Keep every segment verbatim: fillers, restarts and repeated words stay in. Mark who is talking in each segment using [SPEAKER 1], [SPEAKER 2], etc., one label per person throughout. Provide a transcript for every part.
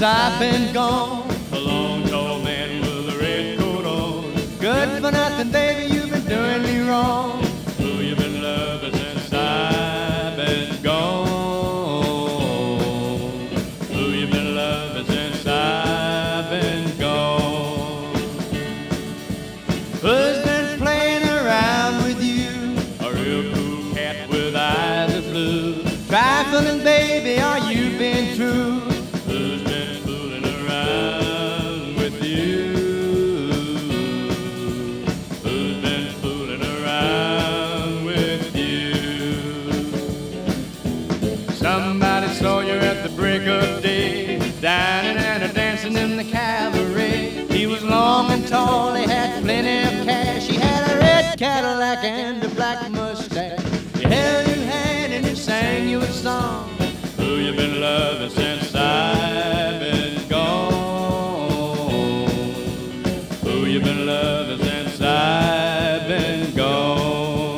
[SPEAKER 1] I've been gone.
[SPEAKER 2] A long, tall man with a red coat on.
[SPEAKER 1] Good for nothing, baby, you've been doing me wrong.
[SPEAKER 2] Who you been loving since I've been gone? Who you been loving since I've been gone?
[SPEAKER 1] Who's been playing around with you?
[SPEAKER 2] A real cool cat with eyes of blue.
[SPEAKER 1] Trifling, baby, are you been true?
[SPEAKER 2] Who's been fooling around with you? Who's been fooling around with you?
[SPEAKER 1] Somebody saw you at the break of day, dining and a dancing in the cabaret. He was long and tall, he had plenty of cash. He had a red Cadillac and a black mustache. He held your hand and he sang you a song.
[SPEAKER 2] Who you been loving since I've been gone? Who you been loving since I've been gone?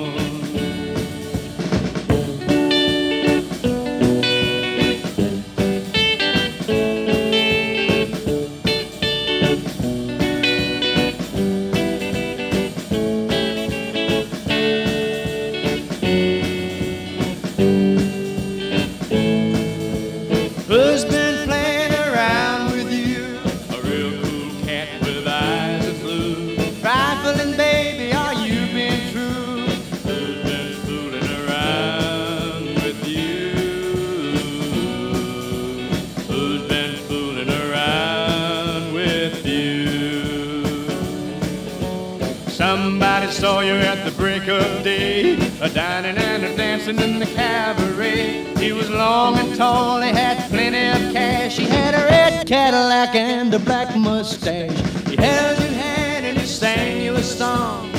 [SPEAKER 1] Who's been playing around with you?
[SPEAKER 2] A real cool cat with eyes of blue.
[SPEAKER 1] Trifling, baby, are you been true?
[SPEAKER 2] Who's been fooling around with you? Who's been fooling around with you?
[SPEAKER 1] Somebody saw you at the break of day, a dining and a dancing in the cabaret. He was long and tall, he had plenty of cash. He had a red Cadillac and a black mustache. He held your hand and he sang you a song.